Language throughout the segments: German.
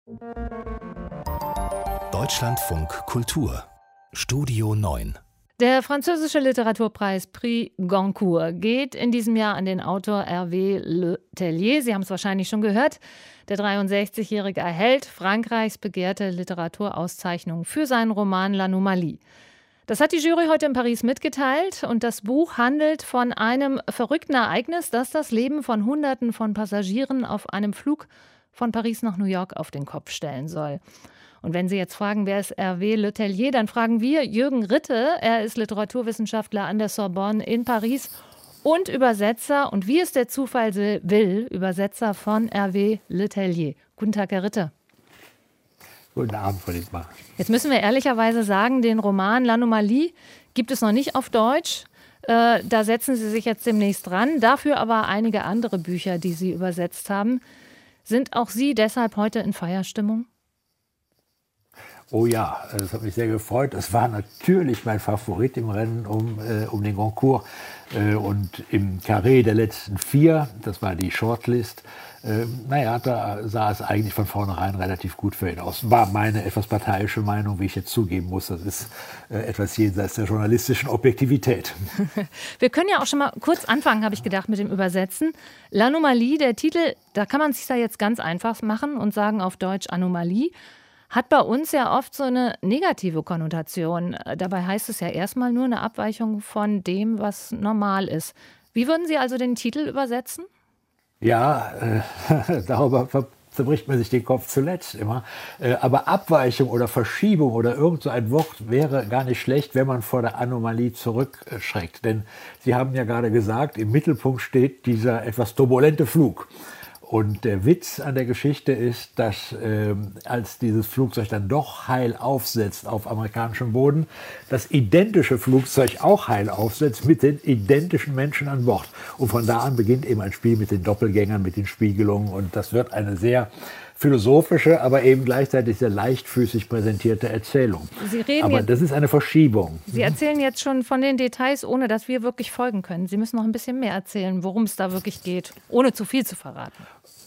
Deutschlandfunk Kultur Studio 9. Der französische Literaturpreis Prix Goncourt geht in diesem Jahr an den Autor Hervé Le Tellier. Sie haben es wahrscheinlich schon gehört. Der 63-Jährige erhält Frankreichs begehrte Literaturauszeichnung für seinen Roman L'Anomalie. Das hat die Jury heute in Paris mitgeteilt und das Buch handelt von einem verrückten Ereignis, das das Leben von Hunderten von Passagieren auf einem Flug von Paris nach New York auf den Kopf stellen soll. Und wenn Sie jetzt fragen, wer ist Hervé Le Tellier, dann fragen wir Jürgen Ritte. Er ist Literaturwissenschaftler an der Sorbonne in Paris und Übersetzer und wie es der Zufall will, Übersetzer von Hervé Le Tellier. Guten Tag, Herr Ritte. Guten Abend, Frau Dietmar. Jetzt müssen wir ehrlicherweise sagen, den Roman L'Anomalie gibt es noch nicht auf Deutsch. Da setzen Sie sich jetzt demnächst dran. Dafür aber einige andere Bücher, die Sie übersetzt haben. Sind auch Sie deshalb heute in Feierstimmung? Oh ja, das hat mich sehr gefreut. Es war natürlich mein Favorit im Rennen um den Goncourt und im Carré der letzten 4, das war die Shortlist. Da sah es eigentlich von vornherein relativ gut für ihn aus. War meine etwas parteiische Meinung, wie ich jetzt zugeben muss. Das ist etwas jenseits der journalistischen Objektivität. Wir können ja auch schon mal kurz anfangen, habe ich gedacht, mit dem Übersetzen. L'Anomalie, der Titel, da kann man es sich da jetzt ganz einfach machen und sagen auf Deutsch Anomalie. Hat bei uns ja oft so eine negative Konnotation. Dabei heißt es ja erstmal nur eine Abweichung von dem, was normal ist. Wie würden Sie also den Titel übersetzen? Ja, darüber zerbricht man sich den Kopf zuletzt immer. Aber Abweichung oder Verschiebung oder irgend so ein Wort wäre gar nicht schlecht, wenn man vor der Anomalie zurückschreckt. Denn Sie haben ja gerade gesagt, im Mittelpunkt steht dieser etwas turbulente Flug. Und der Witz an der Geschichte ist, dass als dieses Flugzeug dann doch heil aufsetzt auf amerikanischem Boden, das identische Flugzeug auch heil aufsetzt mit den identischen Menschen an Bord. Und von da an beginnt eben ein Spiel mit den Doppelgängern, mit den Spiegelungen. Und das wird eine sehr philosophische, aber eben gleichzeitig sehr leichtfüßig präsentierte Erzählung. Aber das ist eine Verschiebung. Sie erzählen jetzt schon von den Details, ohne dass wir wirklich folgen können. Sie müssen noch ein bisschen mehr erzählen, worum es da wirklich geht, ohne zu viel zu verraten.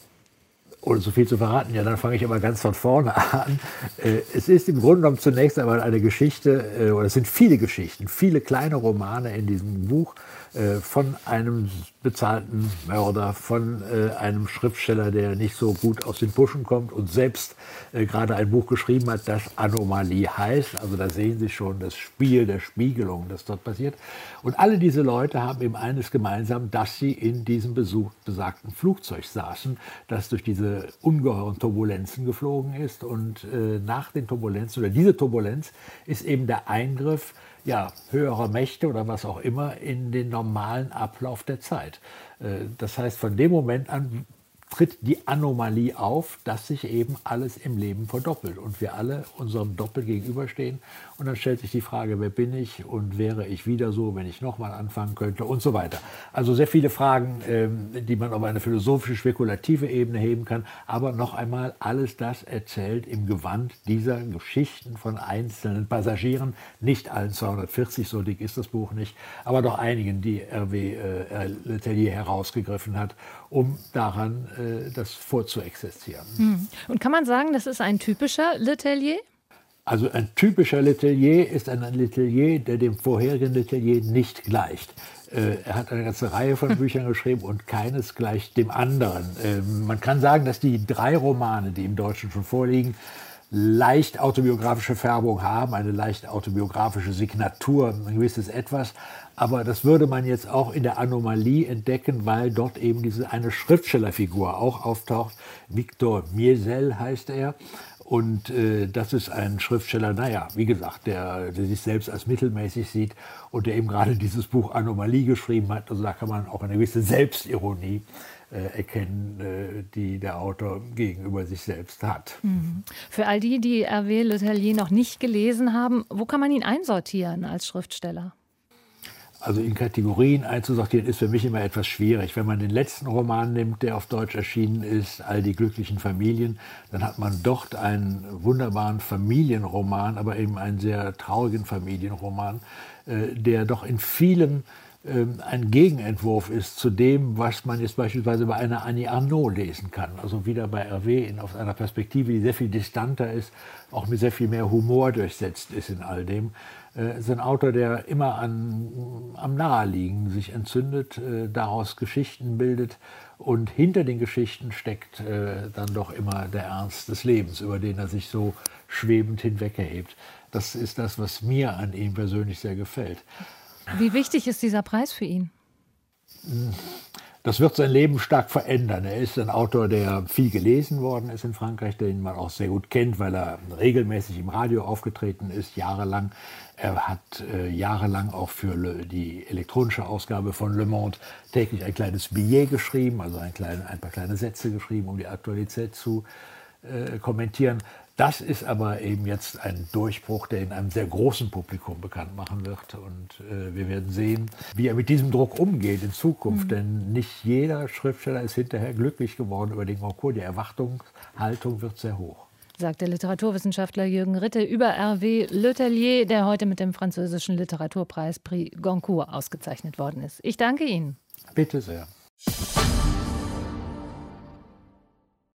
Ohne zu viel zu verraten, ja, dann fange ich aber ganz von vorne an. Es ist im Grunde genommen zunächst einmal eine Geschichte, oder es sind viele Geschichten, viele kleine Romane in diesem Buch von einem bezahlten Mörder, von einem Schriftsteller, der nicht so gut aus den Puschen kommt und selbst gerade ein Buch geschrieben hat, das Anomalie heißt. Also da sehen Sie schon das Spiel der Spiegelung, das dort passiert. Und alle diese Leute haben eben eines gemeinsam, dass sie in diesem besagten Flugzeug saßen, das durch diese ungeheuren Turbulenzen geflogen ist. Und nach den Turbulenzen, oder diese Turbulenz, ist eben der Eingriff höherer Mächte oder was auch immer in den normalen Ablauf der Zeit. Das heißt, von dem Moment an tritt die Anomalie auf, dass sich eben alles im Leben verdoppelt und wir alle unserem Doppel gegenüberstehen. Und dann stellt sich die Frage, wer bin ich und wäre ich wieder so, wenn ich nochmal anfangen könnte und so weiter. Also sehr viele Fragen, die man auf eine philosophische, spekulative Ebene heben kann. Aber noch einmal, alles das erzählt im Gewand dieser Geschichten von einzelnen Passagieren. Nicht allen 240, so dick ist das Buch nicht, aber doch einigen, die Hervé Le Tellier herausgegriffen hat, um daran das vorzuexerzieren. Und kann man sagen, das ist ein typischer Le Tellier? Also ein typischer Le Tellier ist ein Le Tellier, der dem vorherigen Le Tellier nicht gleicht. Er hat eine ganze Reihe von Büchern geschrieben und keines gleicht dem anderen. Man kann sagen, dass die 3 Romane, die im Deutschen schon vorliegen, leicht autobiografische Färbung haben, eine leicht autobiografische Signatur, ein gewisses Etwas. Aber das würde man jetzt auch in der Anomalie entdecken, weil dort eben diese eine Schriftstellerfigur auch auftaucht. Victor Miesel heißt er. Und das ist ein Schriftsteller, wie gesagt, der sich selbst als mittelmäßig sieht und der eben gerade dieses Buch Anomalie geschrieben hat. Also da kann man auch eine gewisse Selbstironie erkennen, die der Autor gegenüber sich selbst hat. Für all die, die Hervé Le Tellier noch nicht gelesen haben, wo kann man ihn einsortieren als Schriftsteller? Also in Kategorien einzusortieren ist für mich immer etwas schwierig. Wenn man den letzten Roman nimmt, der auf Deutsch erschienen ist, All die glücklichen Familien, dann hat man dort einen wunderbaren Familienroman, aber eben einen sehr traurigen Familienroman, der doch in vielen ein Gegenentwurf ist zu dem, was man jetzt beispielsweise bei einer Annie Ernaux lesen kann. Also wieder bei Hervé aus einer Perspektive, die sehr viel distanter ist, auch mit sehr viel mehr Humor durchsetzt ist in all dem. Es ist ein Autor, der immer am Naheliegen sich entzündet, daraus Geschichten bildet und hinter den Geschichten steckt dann doch immer der Ernst des Lebens, über den er sich so schwebend hinwegerhebt. Das ist das, was mir an ihm persönlich sehr gefällt. Wie wichtig ist dieser Preis für ihn? Das wird sein Leben stark verändern. Er ist ein Autor, der viel gelesen worden ist in Frankreich, den man auch sehr gut kennt, weil er regelmäßig im Radio aufgetreten ist, jahrelang. Er hat jahrelang auch für die elektronische Ausgabe von Le Monde täglich ein kleines Billet geschrieben, also ein paar kleine Sätze geschrieben, um die Aktualität zu kommentieren. Das ist aber eben jetzt ein Durchbruch, der in einem sehr großen Publikum bekannt machen wird. Und wir werden sehen, wie er mit diesem Druck umgeht in Zukunft. Denn nicht jeder Schriftsteller ist hinterher glücklich geworden über den Goncourt. Die Erwartungshaltung wird sehr hoch. Sagt der Literaturwissenschaftler Jürgen Ritte über Hervé Le Tellier, der heute mit dem französischen Literaturpreis Prix Goncourt ausgezeichnet worden ist. Ich danke Ihnen. Bitte sehr.